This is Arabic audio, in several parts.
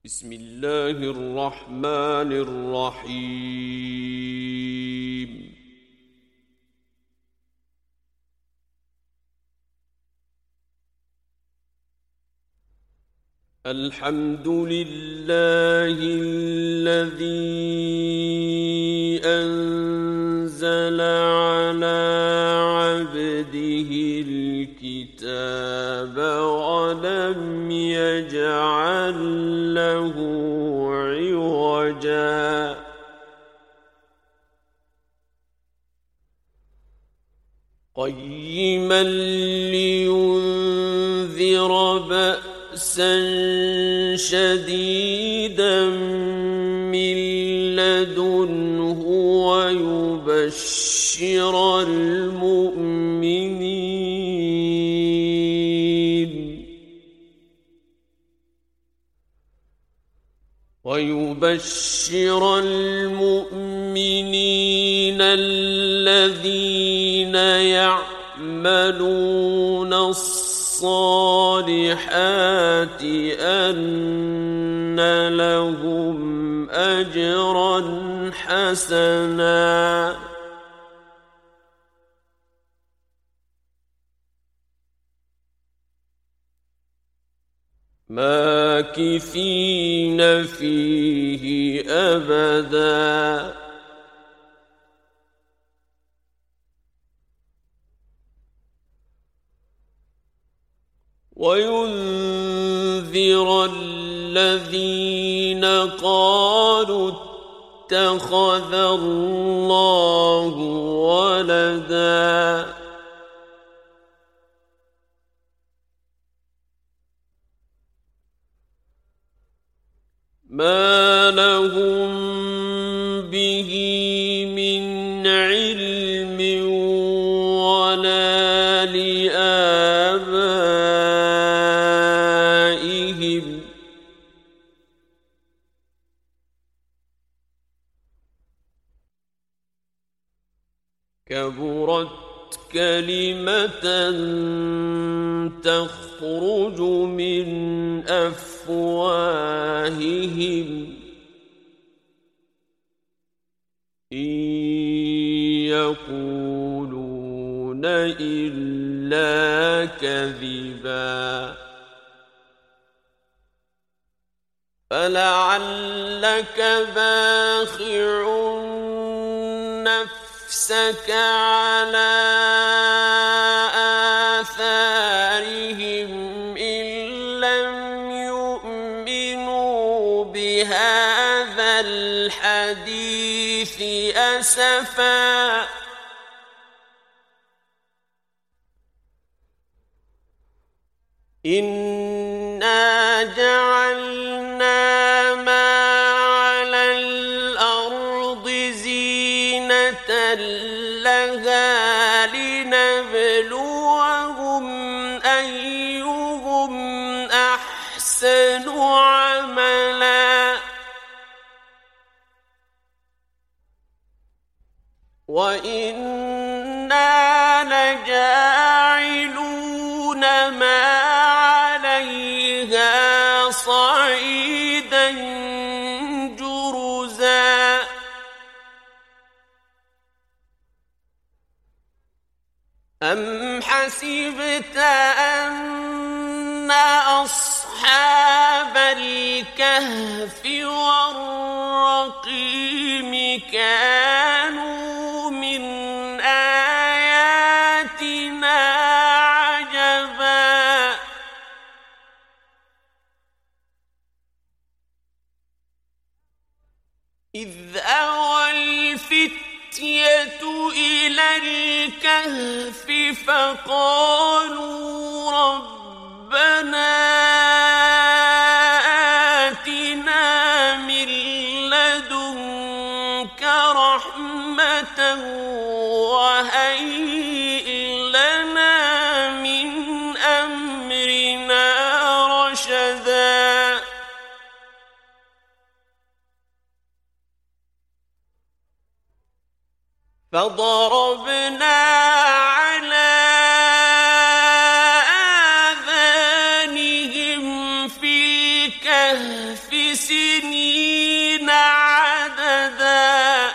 بسم الله الرحمن الرحيم. الحمد لله الذي أنزل على عبده الكتاب ولم يجعل له عوجا قيما لينذر بأسا شديدا من لدنه ويبشر المؤمنين الذين يعملون الصالحات أن لهم أجرا حسنا ماكثين فيه أبدا وينذر الذين قالوا اتخذ الله ولدا ما لهم به من علم ولا لآبائهم كبرت كلمة تخرج من أفواههم إن يقولون إلا كذبا فلعلك باخع نفسك على آثارهم إن لم يؤمنوا بهذا الحديث أسفا إنا جعلنا ما على الأرض زينة لها لنبلوهم أيهم أحسن عملا وإنا لجاعلون ما عليها صعيدا جرزا أم حسبت أن أصحاب الكهف والرقيم كانوا من آياتنا عجبا إذ أوى الفتية إلى الكهف فقالوا ربنا آتنا من لدنك رحمة وهيئ لنا من أمرنا رشدا فضربنا على آذانهم في الكهف الكهف سنين عددا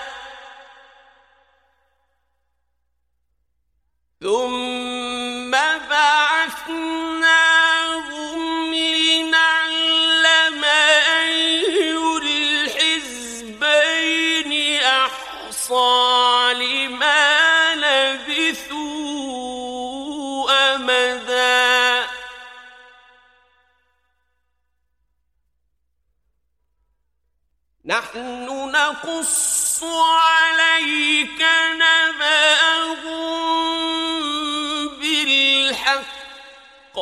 ثم بعثناهم لنعلم أي الحزبين أحصى لما لبثوا أمدا نحن نقص عليك نبأهم بالحق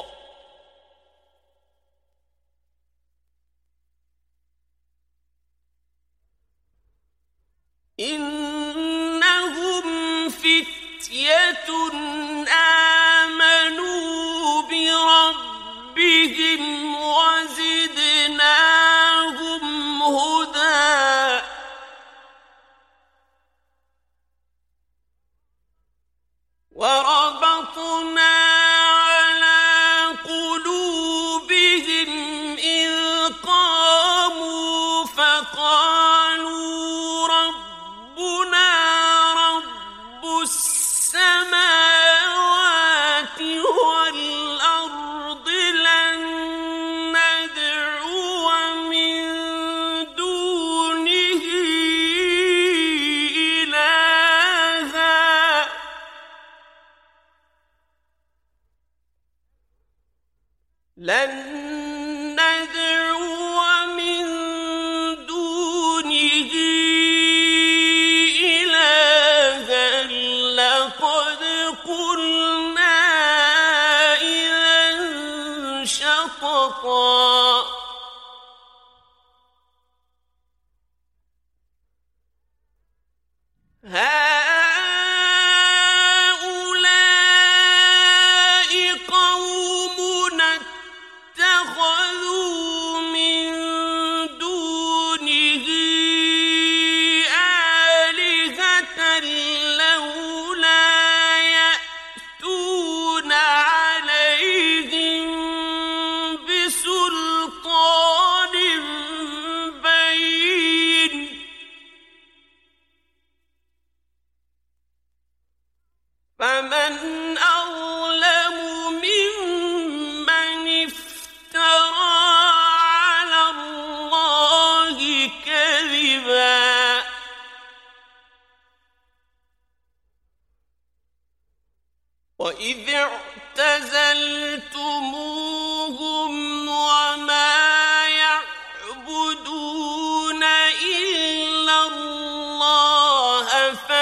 إنهم فتية آمنوا بربهم وزدناهم هدى وربطنا على قلوبهم إذ قاموا فقالوا ربنا رب السماوات والأرض لن ندعو من دونه إلها لن ندعو من دونه إلها لقد قلنا إذا شططا هؤلاء قومنا اتخذوا من دونه آلهة لولا يأتون عليهم بسلطان بين فمن أظلم ممن افترى على الله كذبا وإذ اعتزلتموهم وما يعبدون إلا الله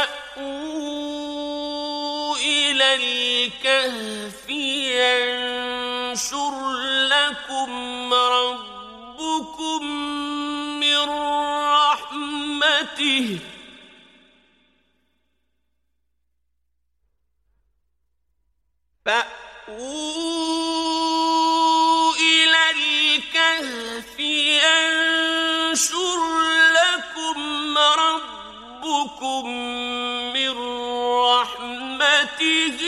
فأووا إلى الكهف ينشر لكم ربكم من رحمته فأووا إلى الكهف ينشر لكم ربكم من رحمته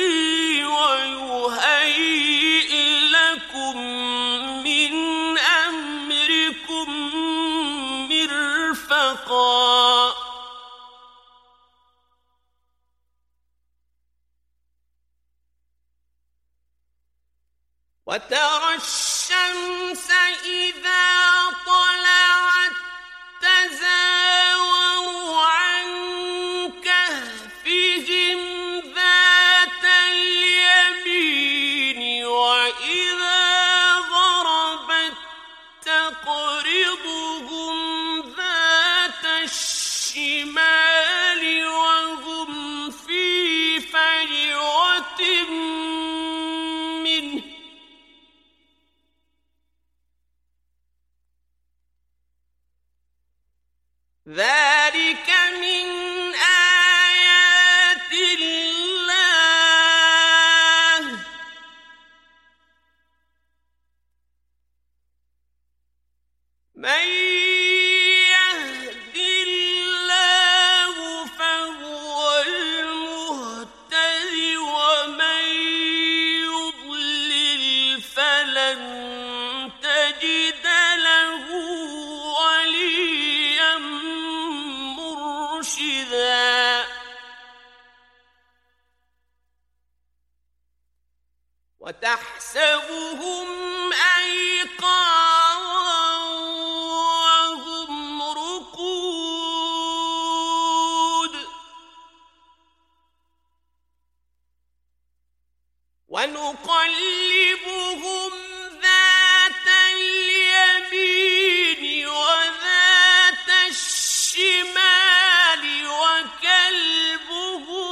ويهيئ لكم من أمركم مرفقا وترى الشمس إذا طلعت تزاور عن كهفهم ذات اليمين وإذا غربت تقرضهم ذات الشمال وهم في فجوة منه ذلك من آيات الله من يهد الله فهو المهتد ومن يضلل فلن تجد له تحسبهم أيقاظا وهم رقود ونقلبهم ذات اليمين وذات الشمال وكلبهم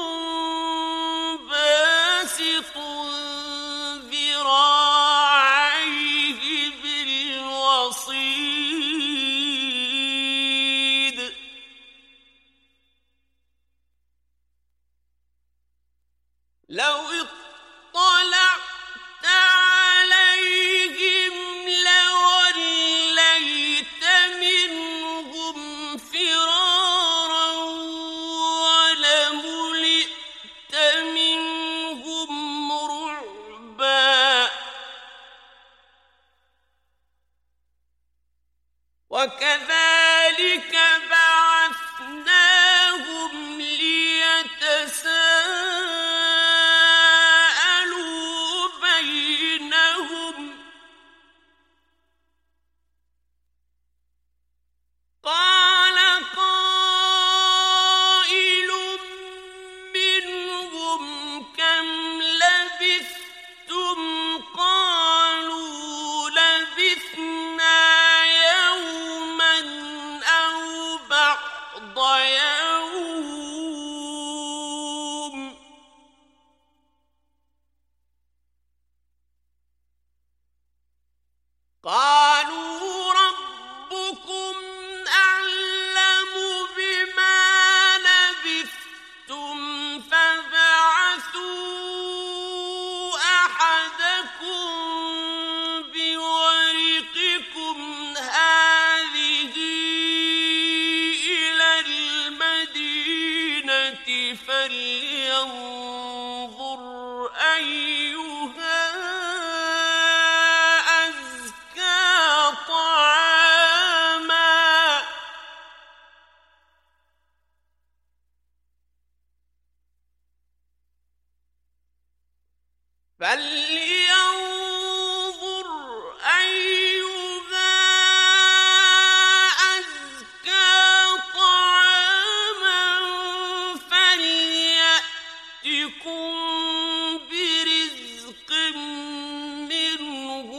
باسط ذراعيه بالوصيد لو اطلعت عليهم لوليت منهم فرارا ولملئت منهم رعبا وكذلك بعثناهم ليتساءلوا بينهم قال قائل منهم كم لبثتم قالوا لبثنا يوما أو بعض يوم قالوا ربكم أعلم بما لبثتم فابعثوا أحدكم بورقكم هذه إلى المدينة فلينظر أيها أزكى طعاما فلينظر أيها أزكى طعاما فليأتكم برزق منه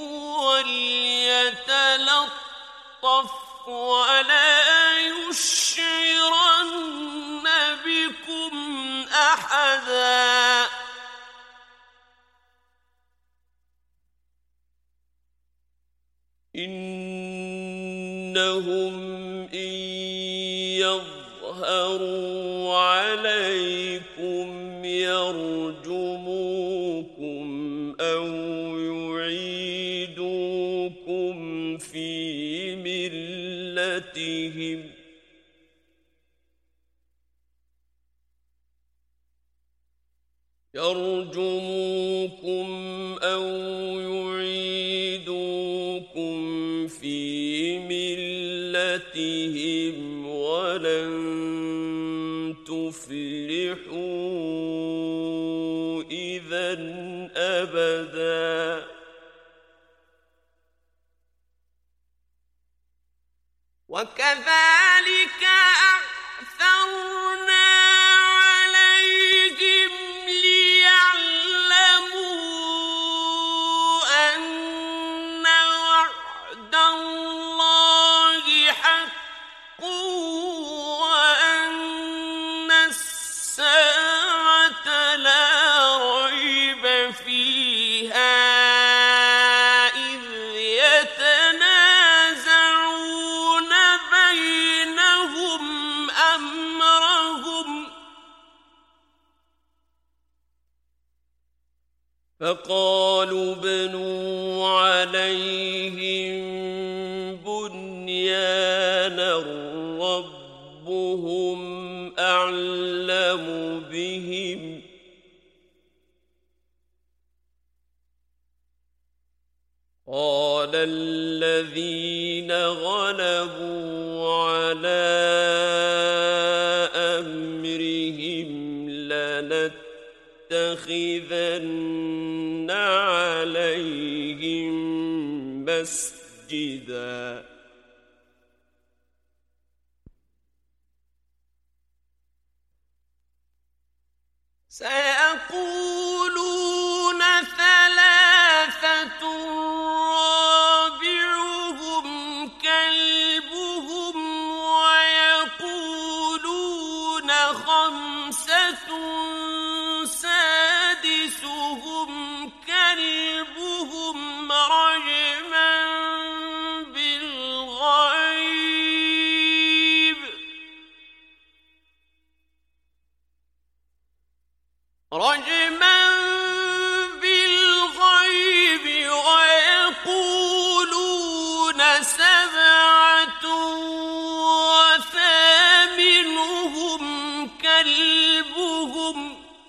وليتلطف ولا يشعرن بكم أحدا إنهم إن يظهروا عليكم يرجموكم أو يعيدوكم في ملتهم ولن تفلحوا إذا أبدا وكذلك أعثرنا عليهم ليعلموا أن وعد الله حق وأن الساعة لا ريب فيها إذ يتنازعون بينهم أمرهم فقالوا ابنوا عليهم بنيانا ربهم أعلم بهم قال الذين غلبوا على أمرهم لنتخذن لَنَتَّخِذَنَّ عَلَيْهِمْ مَسْجِدًا سيقولون ثلاثة رابعهم كلبهم ويقولون خمسة سادسهم كلبهم رجما بالغيب ويقولون سبعة وثامنهم كلبهم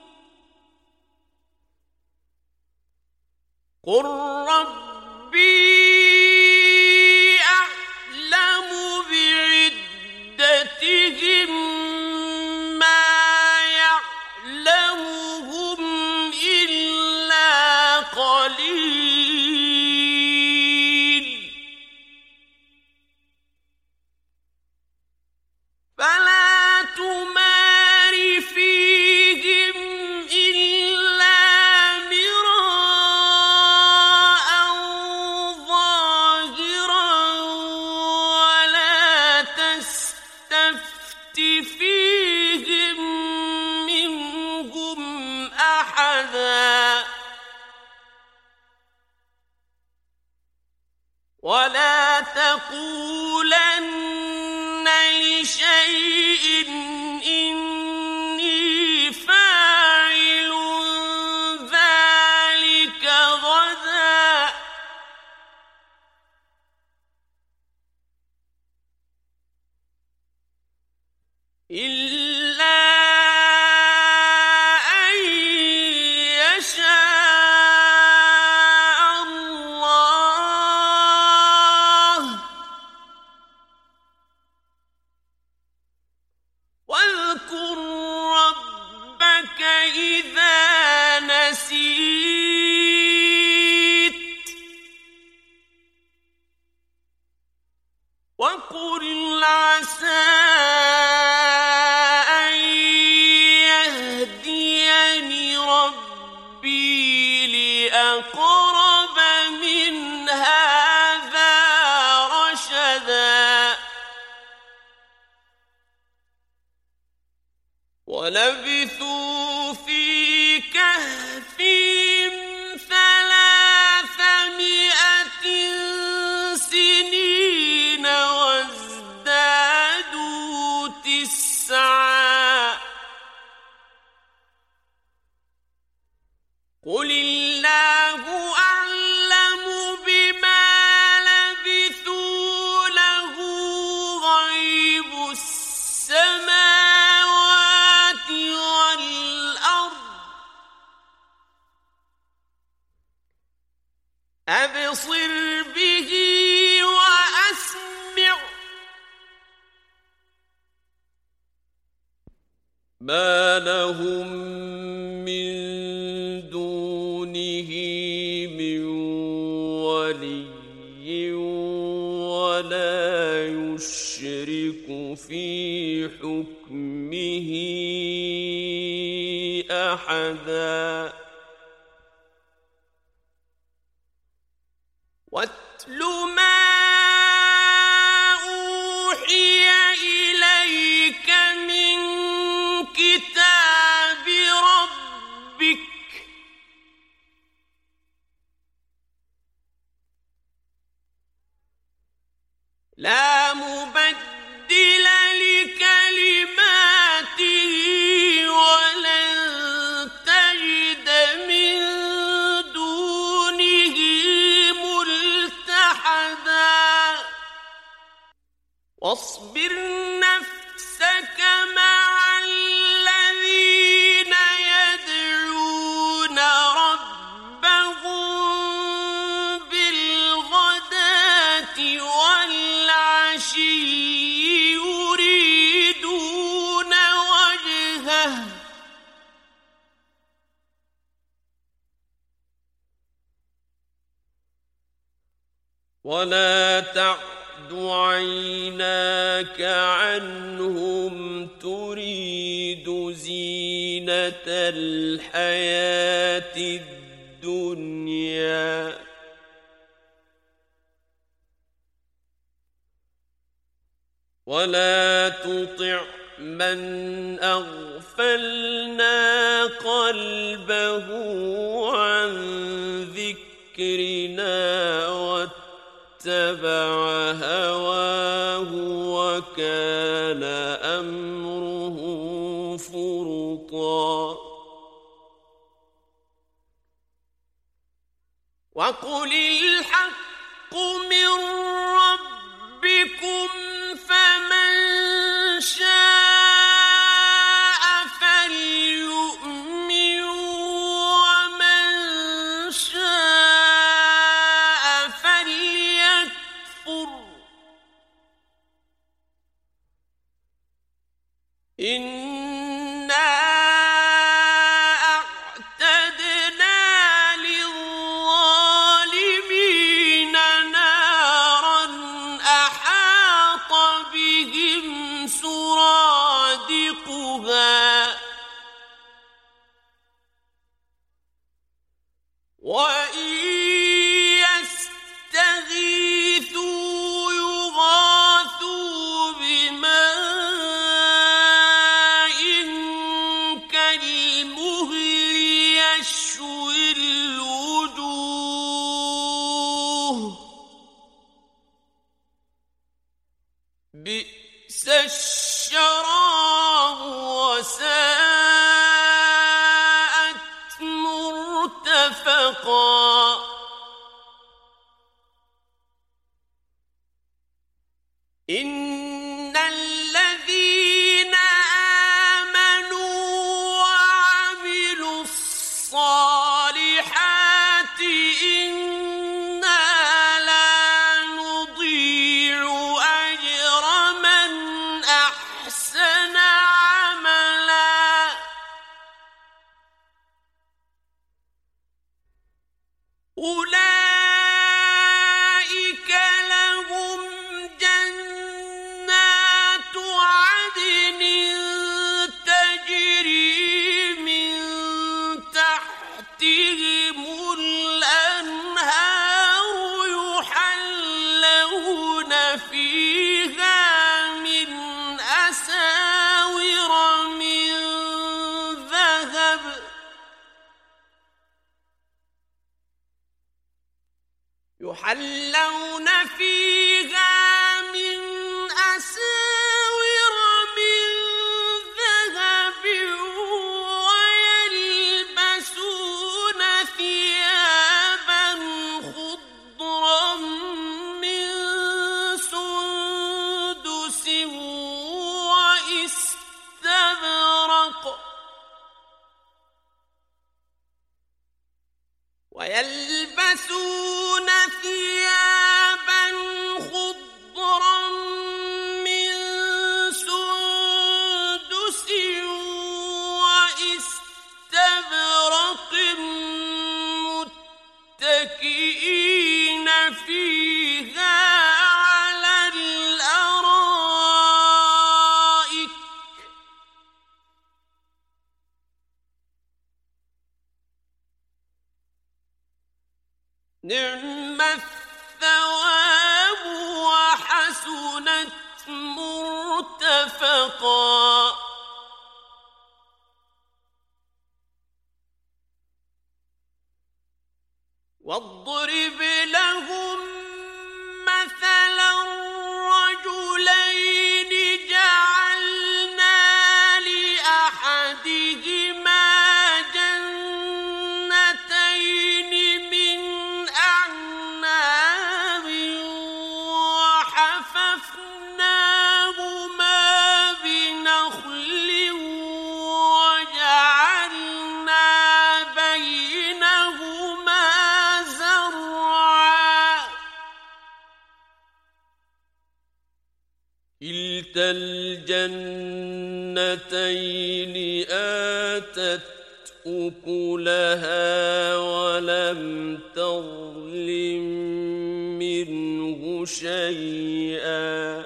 قل ربي أعلم بعدتهم ما يعلمهم إلا قليل فلا تمار فيهم إلا مراء ظاهرا ولا تستفت فيهم منهم أحدا ولا تقولن لشيء إني فاعل ذلك غدا إلا أن يشاء الله واذكر ربك إذا نسيت وقل عسى أن يهديني ربي لأقرب من هذا رشدا ولبثوا في كهفهم 300 سنين وازدادوا 9 قل الله أعلم بما لبثوا له غيب السماوات والأرض أبصر به وأسمع ما لهم من دونه من ولي ولا يشرك في حكمه أحدا واتل ما أوحي إليك من كتاب ربك لا مبدل لكلماته ولن تجد من دونه ملتحدا واصبر نفسك مع الذين يدعون ربهم بالغداة والعشي يريدون وجهه ولا تعد عيناك عنهم تريد زينة الحياة الدنيا ولا تطع من أغفلنا قلبه عن ذكرنا واتبع هواه وكان أمره فرطا وقل الحق من ربكم فمن شاء فليؤمن ومن شاء فليكفر إنا أعتدنا للظالمين نارا أحاط بهم سرادقها وإن يستغيثوا يغاثوا بماء كالمهل يشوي الوجوه بئس الشراب وساءت مرتفقا إن الذين آمنوا وعملوا الصالحات إنا لا نضيع أجر من أحسن عملا أولئك لهم جنات عدن تجري من تحتهم الأنهار يحلون فيها من أساور من ذهب ويلبسون ثيابا خضرا من سندس واستبرق متكئين فيها على الأرائك نعم الثواب وحسنت مرتفقا واضرب لهم مثلا رجلين جعلنا لأحدهما جنتين من أعناب وحففناهما بنخل وجعلنا بينهما زرعا كلتا الجنتين آتت أكلها ولم تظلم منه شيئا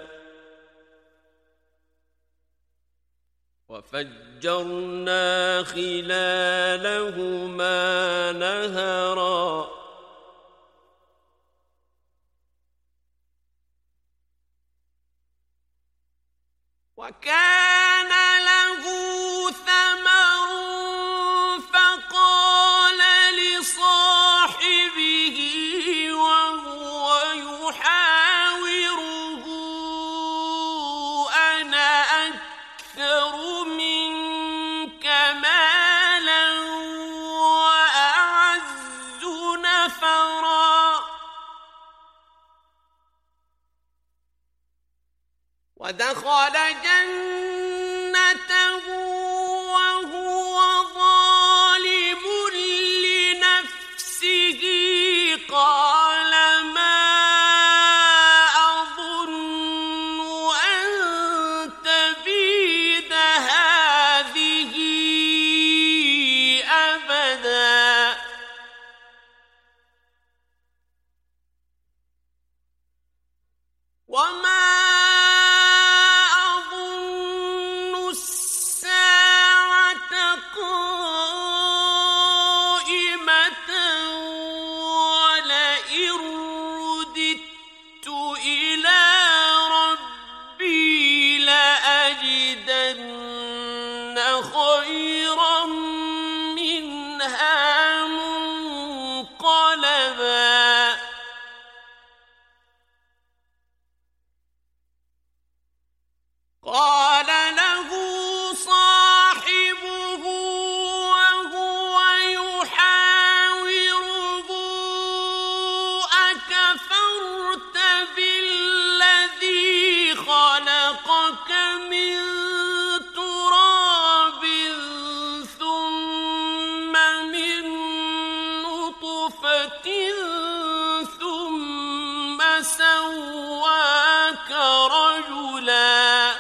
وفجرنا خلالهما نهرا وكان له ثمر فقال لصاحبه وهو يحاوره أنا أكثر منك مالا وأعز نفرا ودخل جنته وهو ظالم لنفسه قال ما أظن أن تبيد هذه أبدا وما خيرا منها منقلبا قال له صاحبه وهو يحاوره أكفرت بالذي خلقك من سواك رجلا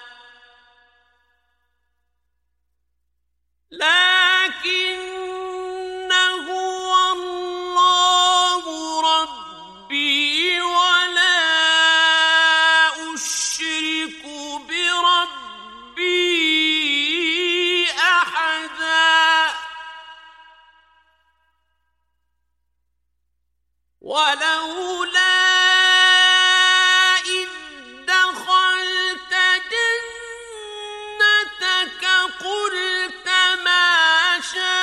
لكن هو الله ربي ولا أشرك بربي أحدا ولولا قلت ما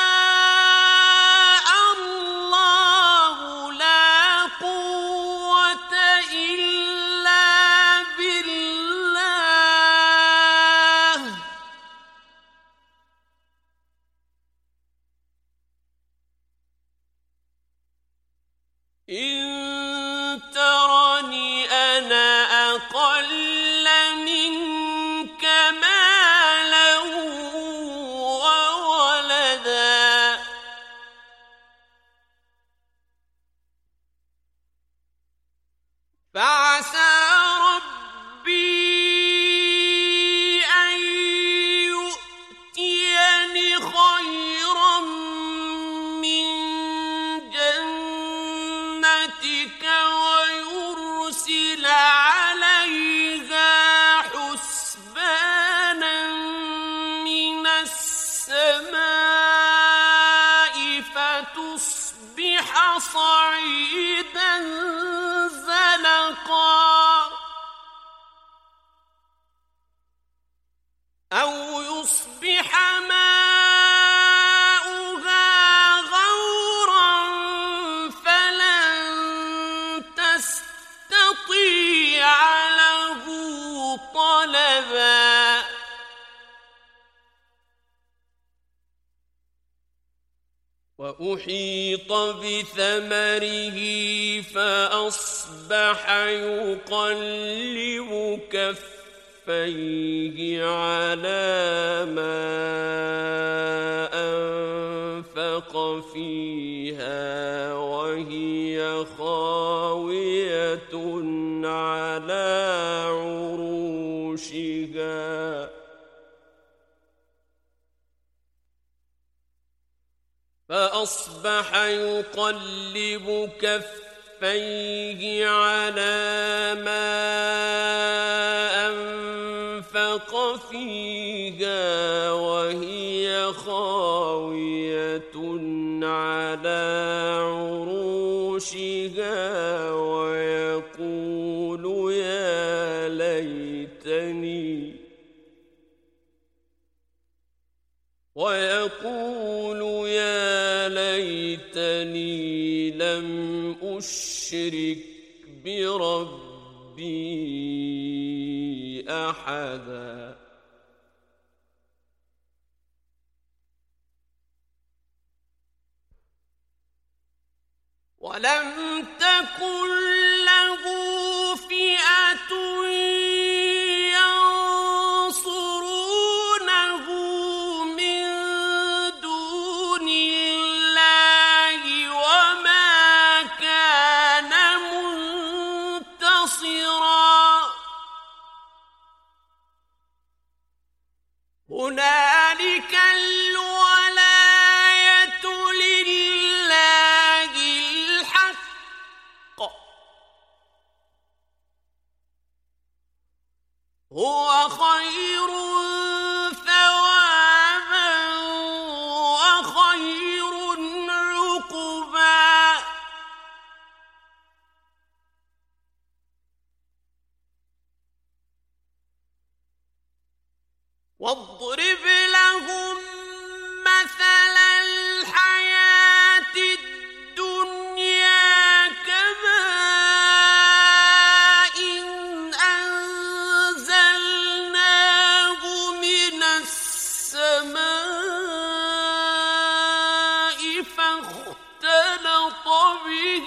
شاء الله لا قوة إلا بالله إن ترني أنا أقل منك مالا وولدا فعسى ربي أن يؤتيني خيرا من جنتك ويرسل عليها حسبانا من السماء فتصبح صعيدا زلقا أو يصبح ماؤها غورا فلن تستطيع له طلبا وأحيط بثمره فأصبح يقلب كفيه على ما أنفق فيها وهي خاوية على عروشها فأصبح يقلب كفيه كفيه على ما أنفق فيها وهي خاوية على عروشها ويقول يا ليتني لم أشرك بربي أحدا. ولم تكن له فئة ينصرونه من دون الله وما كان منتصرا. هنالك الولاية لله الحق هو خير ثوابا وخير عقبا. واضرب لهم مثل الحياة الدنيا كماء أنزلناه من السماء فاختلط به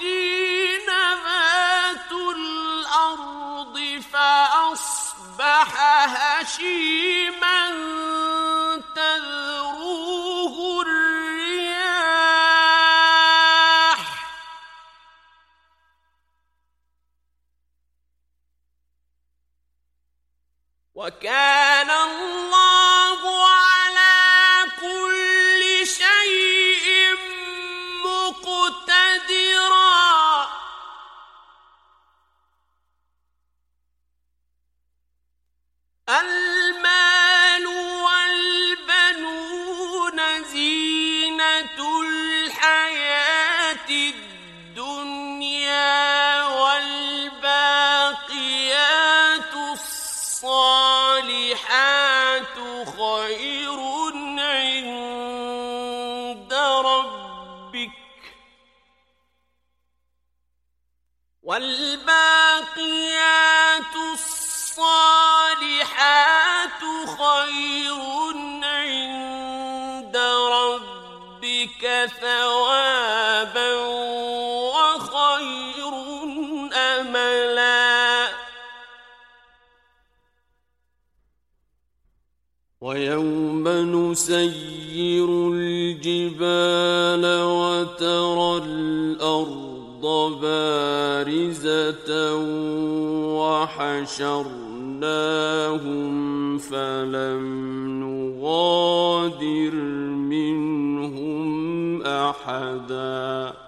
نبات الأرض فأصبح هشيما تذروه الرياح وكان الله على كل شيء مقتدرا. المال والبنون زينة الحياة الدنيا والباقيات الصالحات خير عند ربك والباقيات الصالحات خير عند ربك ثوابا وخير أملا. ويوم نسير الجبال وترى الأرض بارزة وحشرناهم فلم نغادر منهم أحدا.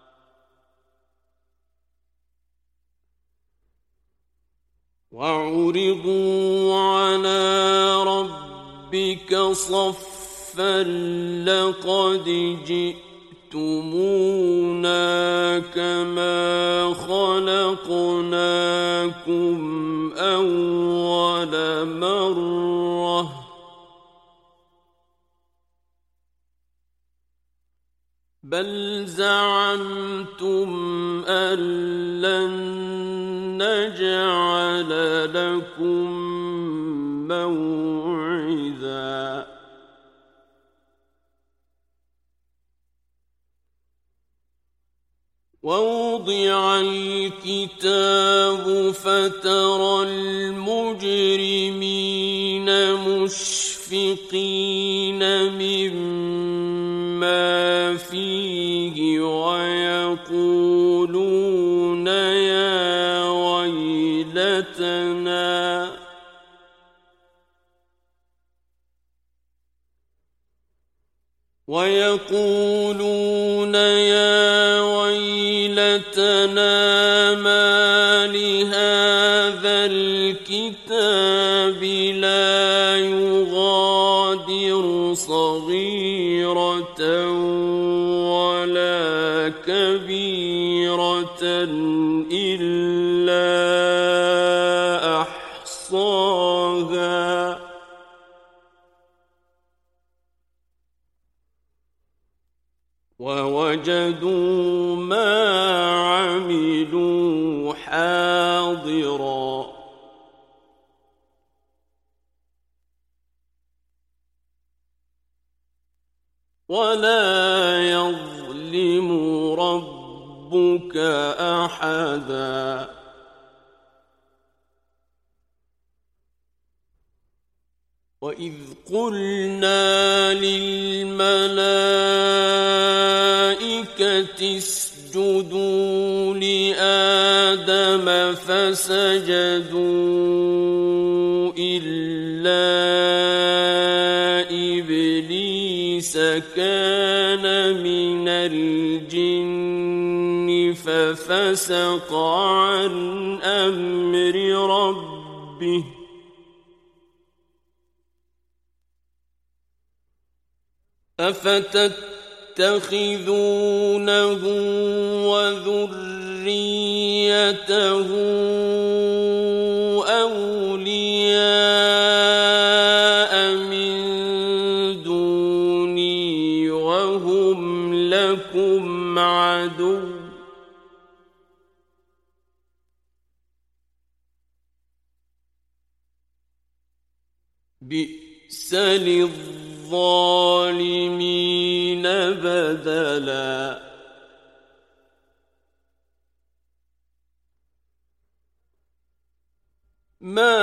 وعرضوا على ربك صفا لقد جئتمونا كما خلقناكم أول مرة بل زعمتم أن لن نجعل لكم موعدا. ووضع الكتاب فترى المجرمين مشفقين مما فيه ويقولون يا ويلتنا الكتاب لا يغادر صغيرة ولا كبيرة إلا أحصاها ووجدوا ما عملوا حاضرا ولا يظلم ربك أحدا وإذ قلنا للملائكة اسجدوا لآدم فسجدوا إلا إبليس كان من الجن ففسق عن أمر ربه أفتتخذونه وذريته أولياء من دوني وهم لكم عدو بئس للظالمين بدلا ما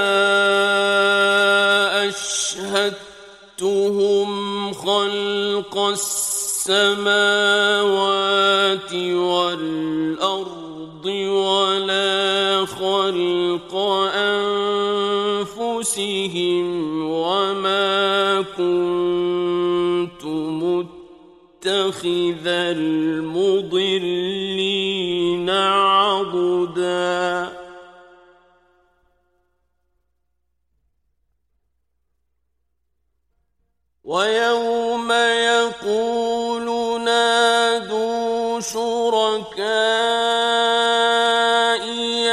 أشهدتهم خلق السماوات والأرض ولا خلق أنفسهم وما كنت متخذ المضلين عضدا ويوم يقول نادوا شركائي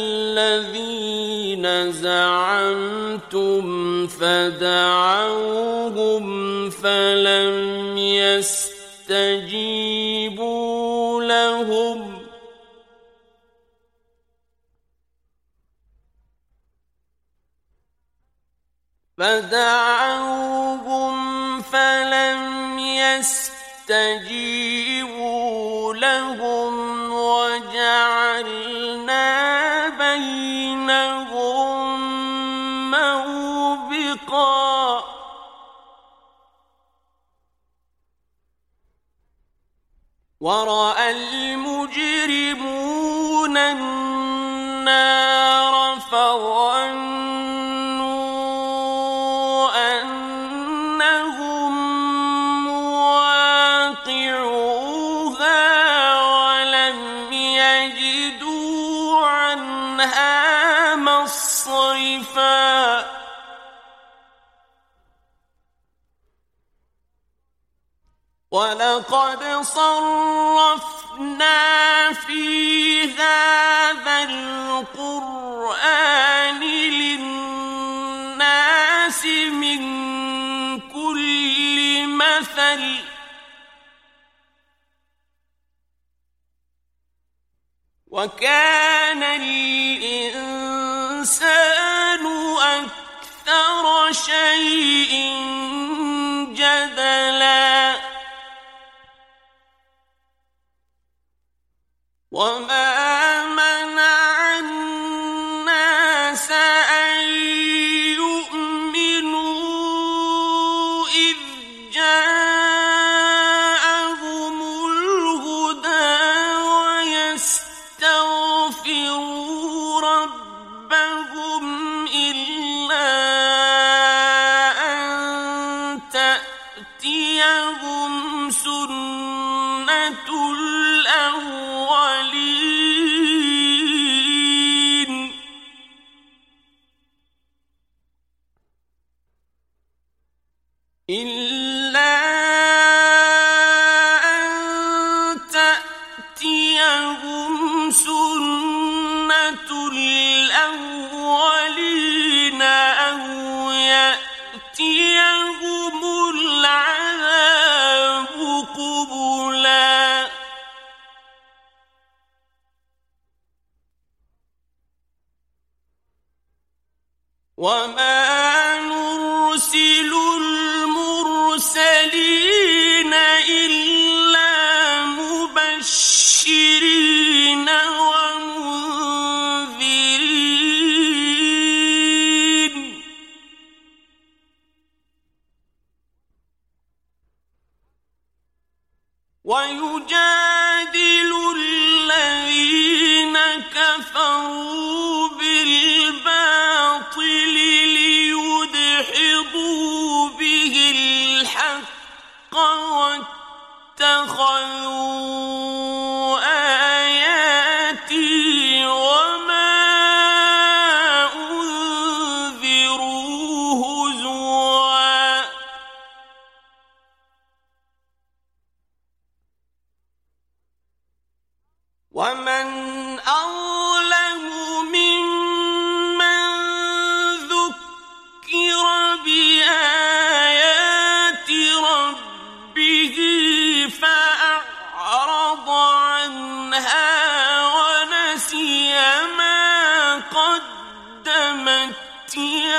الذين زعمتم فدعوهم فلم يستجيبوا لهم وجعلنا بينهم موبقا ورأى المجرمون النار فظنوا أنهم مواقعوها ولم يجدوا عنها مصرفا ولقد صرفنا في هذا القرآن للناس من كل مثل وكان الإنسان أكثر شيء جدلا وما منع الناس أن يؤمنوا إذ جاءهم الهدى ويستغفروا ربهم إلا أن إلا أن تأتيهم سنة الأولين أو يأتيهم العذاب قبلا وما نرسل المرسلين إلا مبشرين ومنذرين ويجادل الذين كفروا بالباطل ليدحضوا به الحق واتخذوا آياتي وما أنذروا هزوا ومن أظلم ممن ذكر بآيات ربه فأعرض عنها ونسي ما قدمت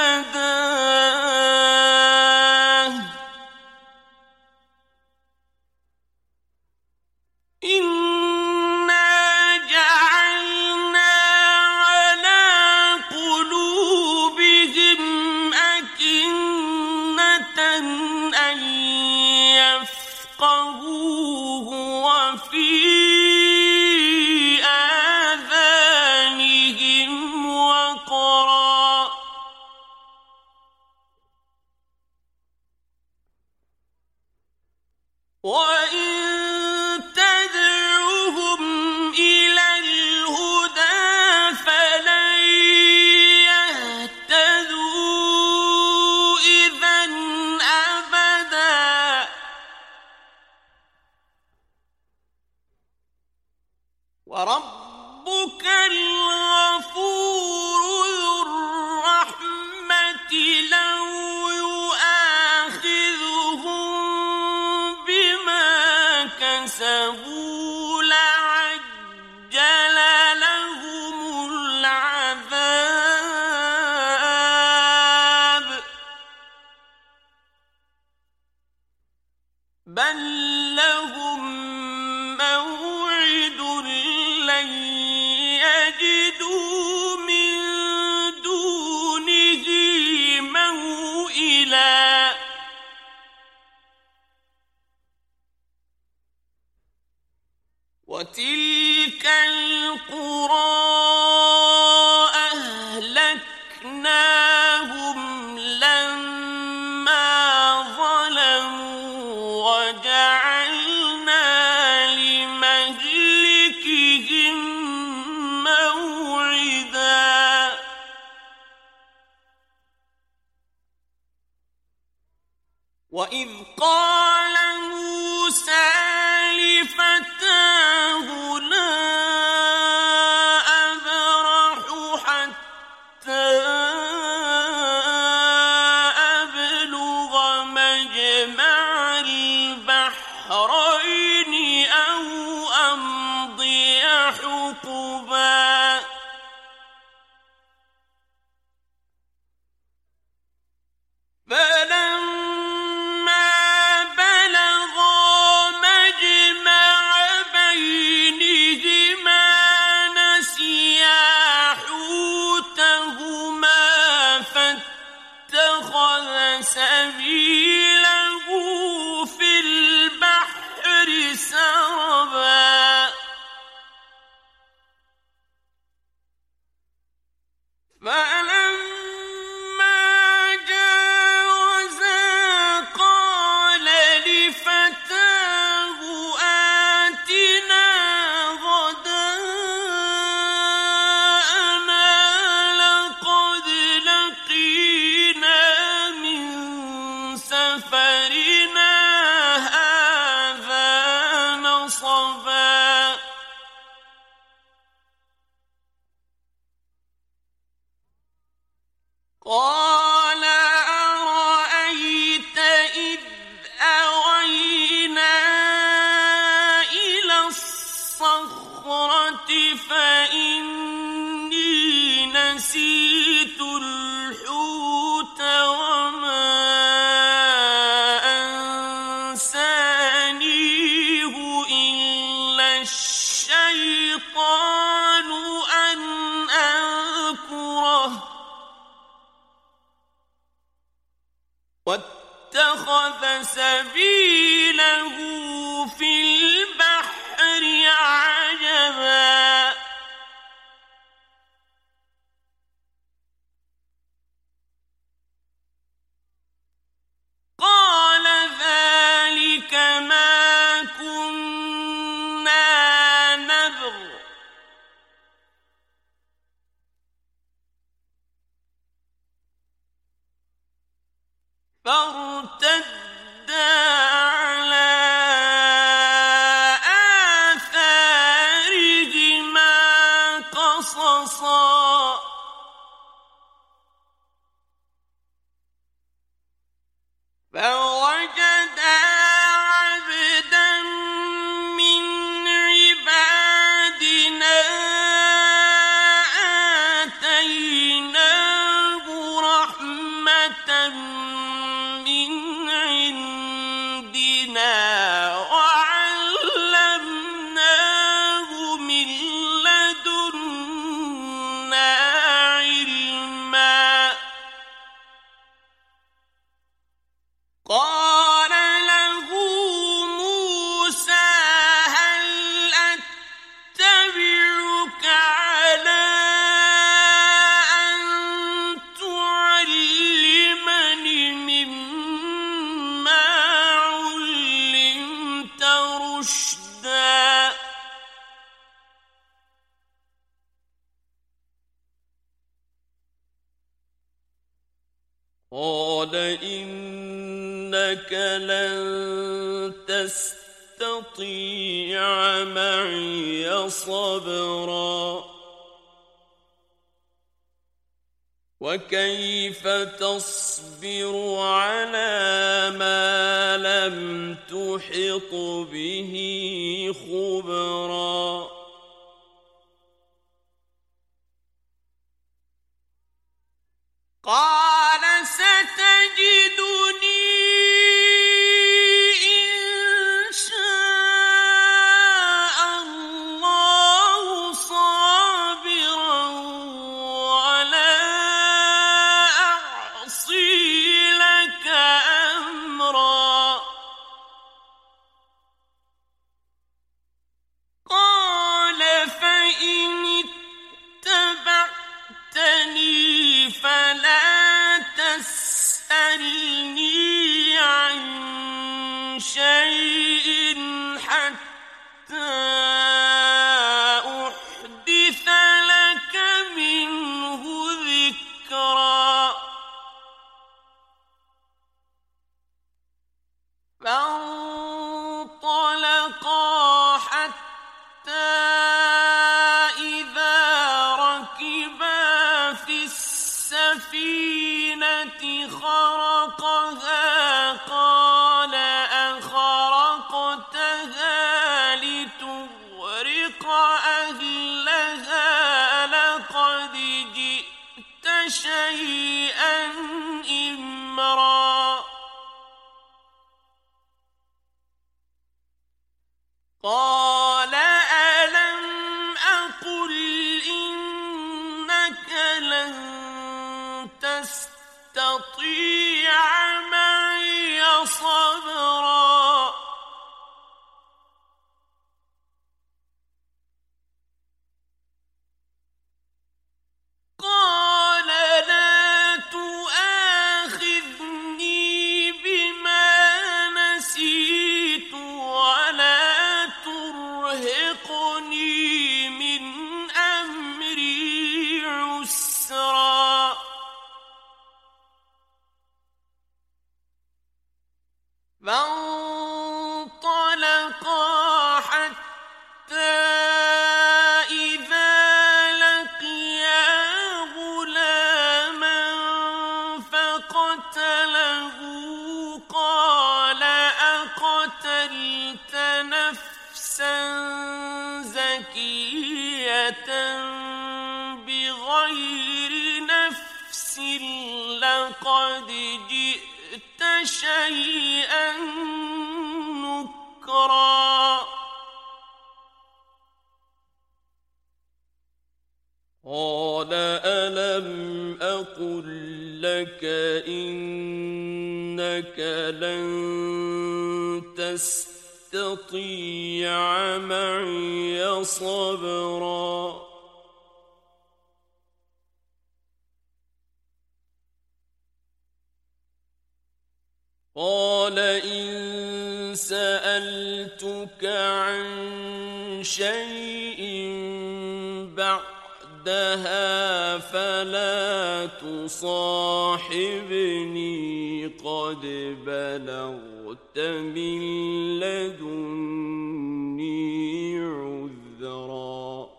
يداه إنا جعلنا على قلوبهم أكنة أن يفقهوه وفي آذانهم وقرا وإن تدعوهم إلى الهدى فلن يهتدوا إذا أبدا وربك الغفور ذو الرحمة لو يؤاخذهم بما كسبوا لعجل لهم العذاب بل لهم موعد لن يجدوا من دونه موئلا وتلك القرى أهلكناهم لما ظلموا وجعلنا لمهلكهم موعدا وإذ قال موسى لفتاه لا أبرح حتى أبلغ مجمع البحرين أو أمضي حقبا فلما بلغا مجمع بينهما واتخذ سبيله في البحر عجبا قال ذلك ما كنا نبغ فارتدا على آثارهما قصصا فوجدا عبدا من عبادنا آتيناه رحمة من عندنا وعلمناه من لدنا علما قال له موسى هل أتبعك على أن تعلمني مما علمت رشدا قال إنك لن تستطيع معي صبرا وكيف تصبر على ما لم تحط به خبرا قال ستجدني إن شاء الله صابرا ولا أعصي لك أمرا قال فإن اتبعتني فلا تسألني عن شيء حتى أحدث لك منه ذكرا فانطلقا حتى إذا ركبا في السفينة خرقها قال أخرقتها لتغرق أهلها لقد جئت شيئا إمرا قال ألم أقل إنك لن تستطيع معي صبرا قال لا تؤاخذني بما نسيت ولا ترهقني من أمري عسرا فانطلقا حتى إذا لقيا غلاما فقتله قال أقتلت نفسا زكية بغير نفس لقد جئت شيئا نكرا قال ألم أقل لك إن إنك لن تستطيع معي صبرا قال إن سألتك عن شيء بعدها فلا تصاحبني قد بلغت من لدني عذرا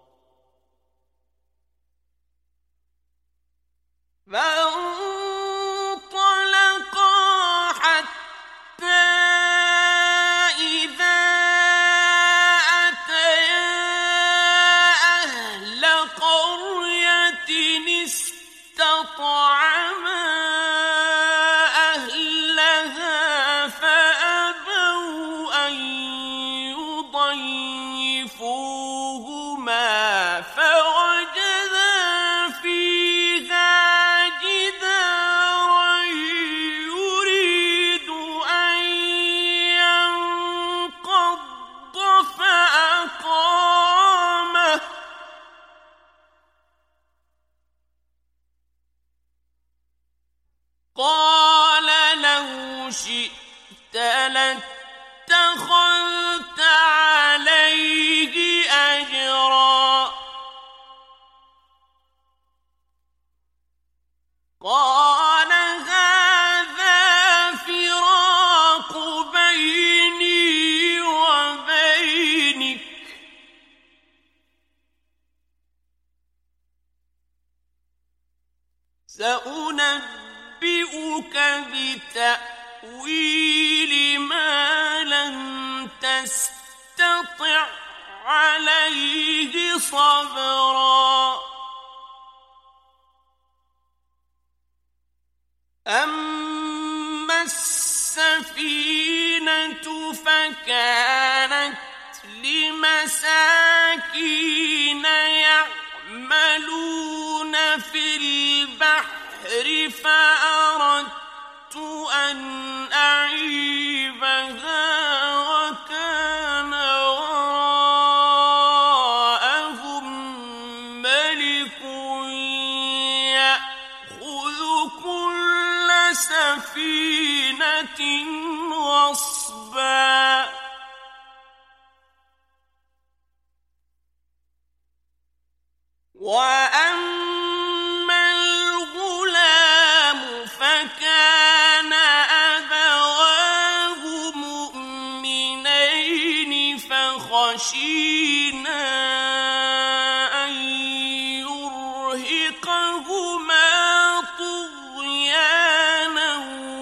قال لو شئت لاتخذت عليه أجرا قال هذا فراق بيني وبينك سأنبئك بتأويل ما لم تستطع عليه صبرا أما السفينة فكانت لمساكين يعملون في البحر فأردت أن أعيبها وكان وراءهم ملك يأخذ كل سفينة غصبا وأما الغلام فكان أبواه مؤمنين فخشينا أن يرهقهما طغيانا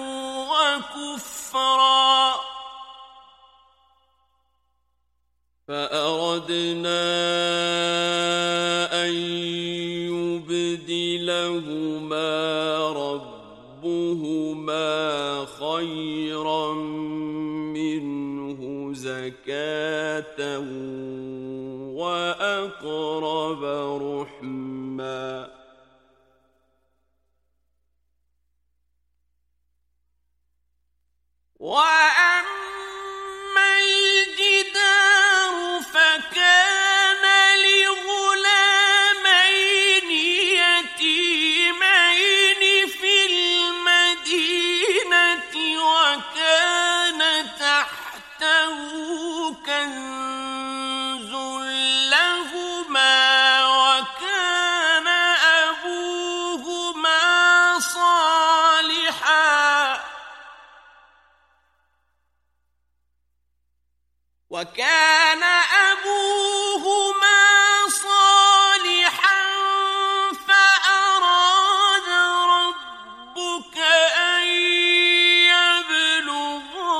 وكفرا فأردنا أن يبدلهما ربهما خيرا منه زكاة وأقرب رحما وأما الجدار فكان لغلامين يتيمين في المدينة وكان تحته كنز لهما وكان أبوهما صالحا فأراد ربك أن يبلغا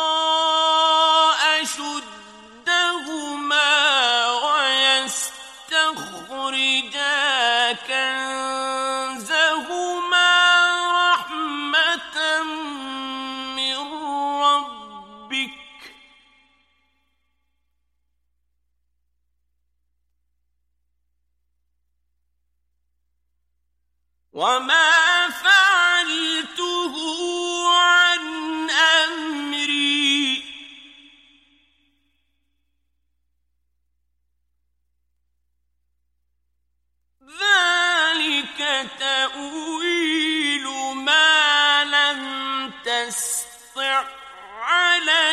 أشدهما ويستخرجا كنزهما رحمة من ربك وما فعلته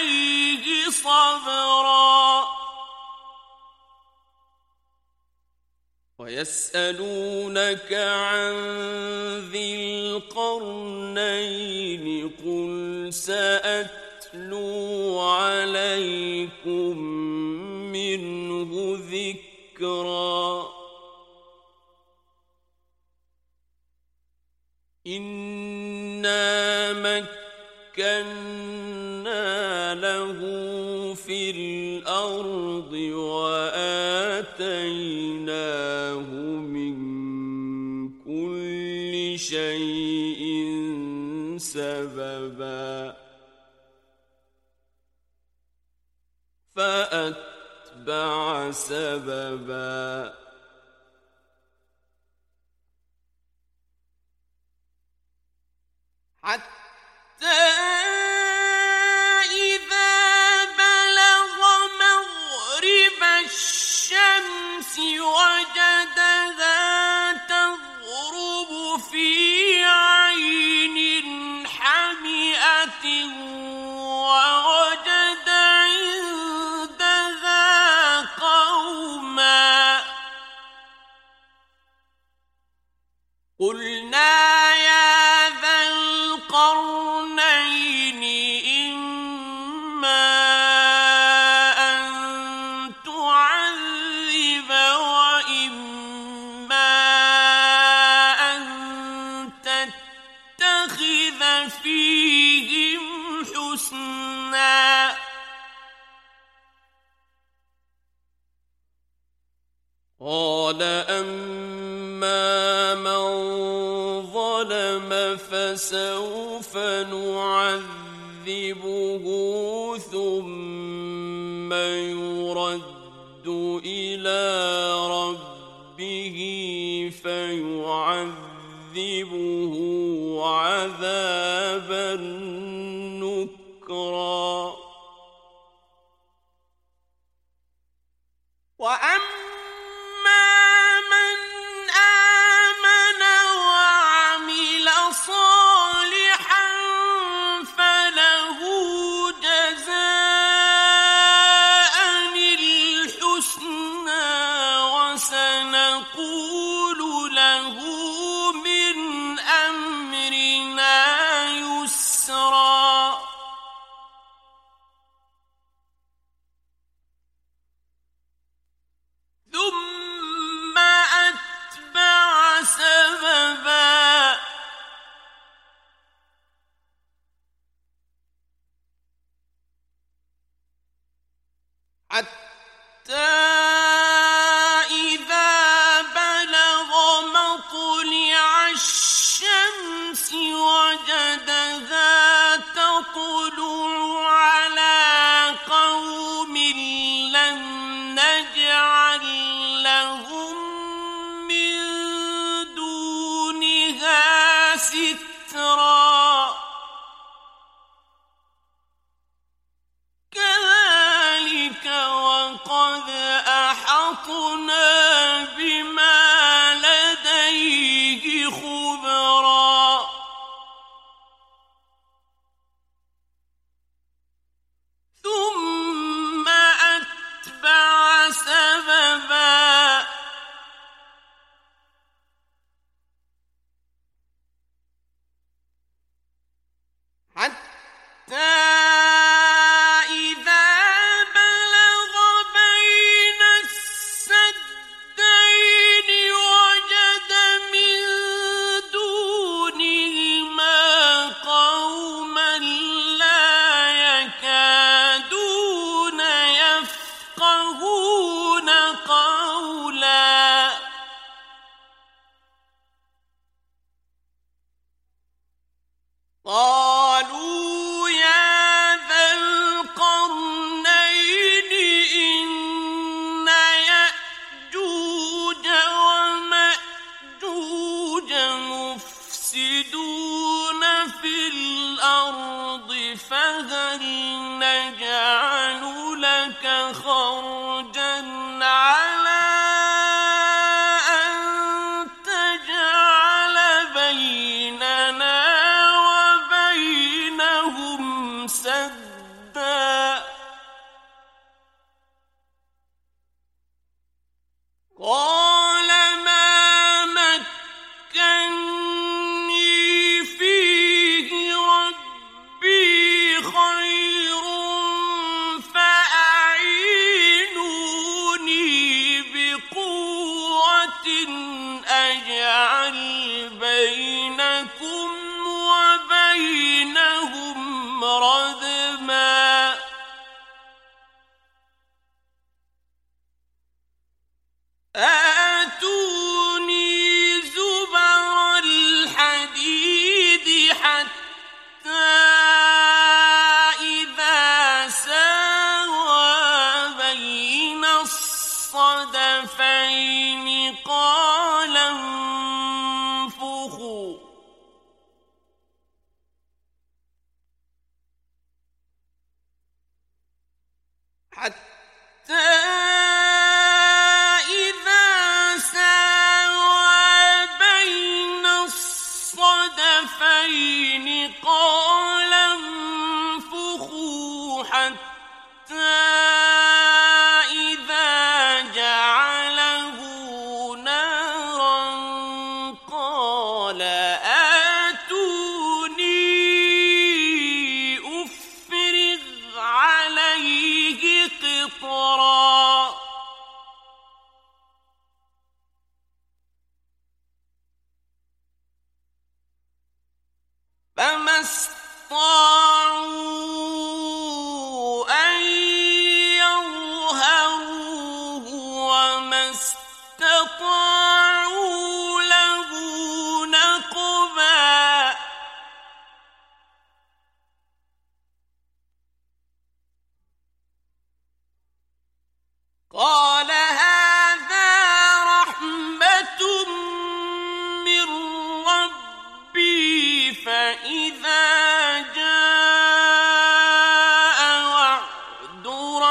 عليه صبرا ويسألونك عن ذي القرنين قل سأتلو عليكم منه ذكرا إنا مكنا له في الأرض وآتيناه من كل شيء سببا فأتبع سببا حتى إذا بلغ مغرب الشمس وجدها تغرب في عين حمئة ووجد عندها قوما قلنا يا ذا القرنين إما أن تعذب وإما أن تتخذ فيهم حسنا قال أما من ظلم فسوف نعذبه ثم يرد إلى ربه فيعذبه عذابا نكرا وأما من آمن وعمل صالحا فله جزاء الحسنى وسنقول له من أمرنا يسرا ثم أتبع سببا حتى إذا بلغ مطلع الشمس وجدها تطلع على قوم لم نجعل لهم من دونها سترا كذلك وقد أحطنا بما لديه خبرا ثم أتبع سببا حتى إذا بلغ بين السدين وجد من دونهما قوما لا يكادون يفقهون قولا قالوا يا ذا القرنين إن يأجوج ومأجوج مفسدون في الأرض فهل نجعل لك خرجا على أن تجعل بيننا وبينهم سدا حتى إذا ساوى بين الصدفين قال انفخوا حتى إذا جعله نارا قال آتوني أفرغ عليه قطرا فما استطاعوا أن يظهروه وما استطاعوا له نقبا قال هذا رحمة من ربي فإذا جاء وعد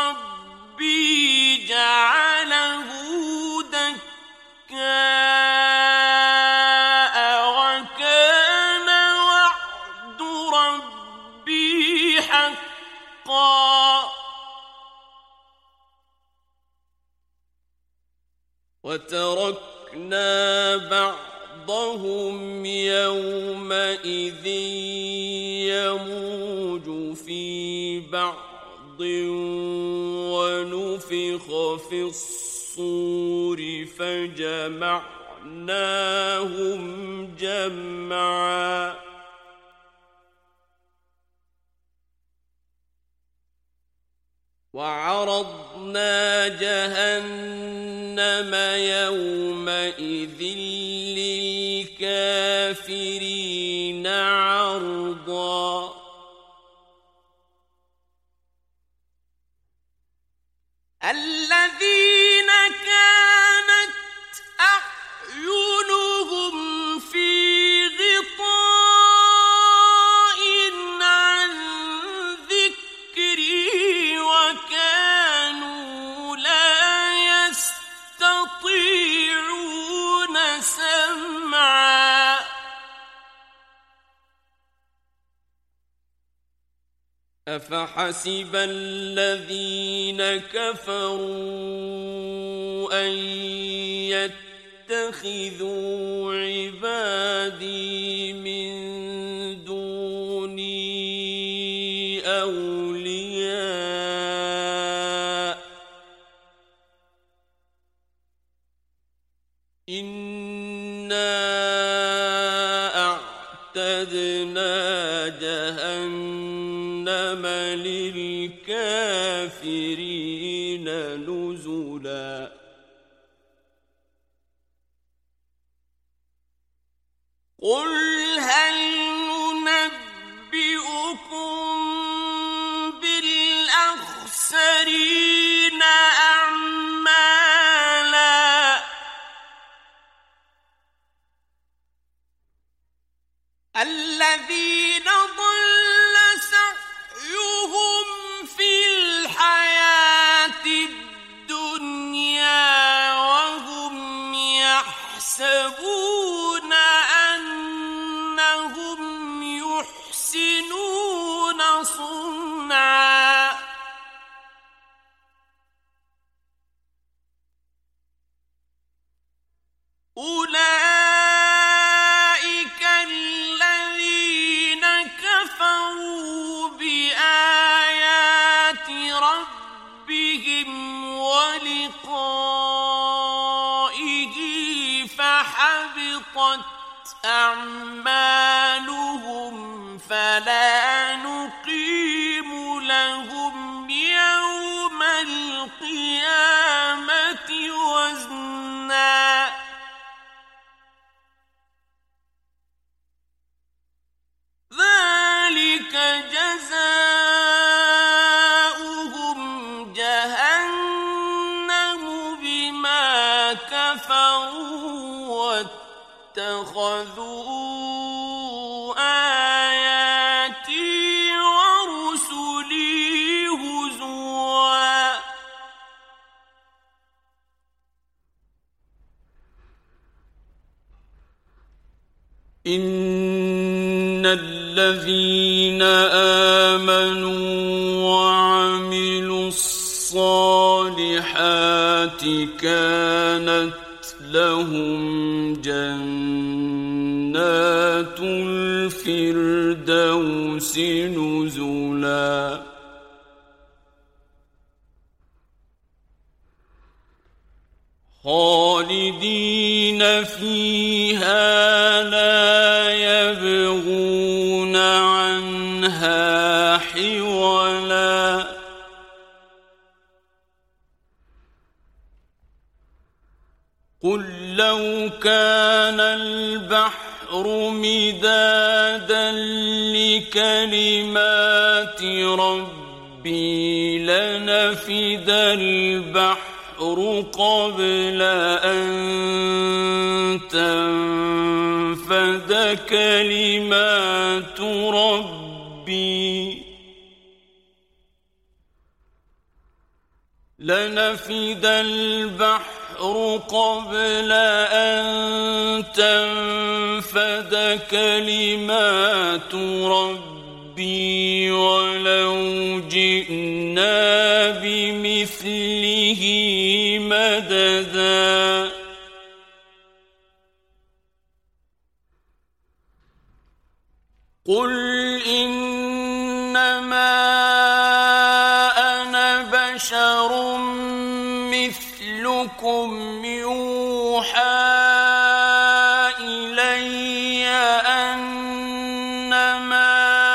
ربي جعله دكاء وكان وعد ربي حقا وتركنا بعضهم يومئذ يموج في بعض ونفخ في الصور فجمعناهم جمعا وعرضنا جهنم يومئذ للكافرين عرضا الذين كانت أعينهم في غطاء عن ذكري وكانوا لا يستطيعون سمعا أفحسب الذين كفروا أن يتخذوا عبادي من دوني أولياء إنا أعتدنا جهنم للكافرين نزلا قل هل ننبئكم بالأخسرين أعمالا الذين ضل سعيهم في الحياة الدنيا وهم يحسبون أنهم يحسنون صنعا أولئك الذين كفروا بآيات ربهم ولقائه فحبطت أعمالهم فلا نقيم لهم يوم القيامة وزنا ذلك جزاؤهم جهنم بما كفروا واتخذوا آياتي ورسلي هزوا الذين آمنوا وعملوا الصالحات كانت لهم جنات الفردوس نزلا خالدين فيها لا يبغون عنها حولا قل لو كان البحر مدادا لكلمات ربي لنفد البحر قبل أن تنفد كلمات ربي لنفد البحر قبل أن تنفد كلمات ربي ولو جئنا بمثله مددا قل إنما أنا بشر مثلكم يوحى إلي أنما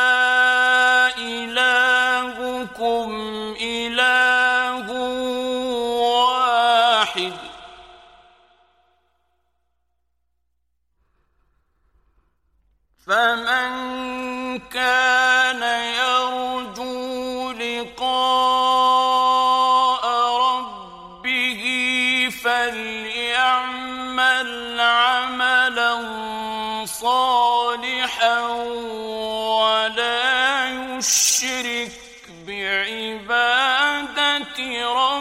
إلهكم إله واحد فمن كان يرجو لقاء ربه فليعمل عملا صالحا ولا يشرك بعبادة ربه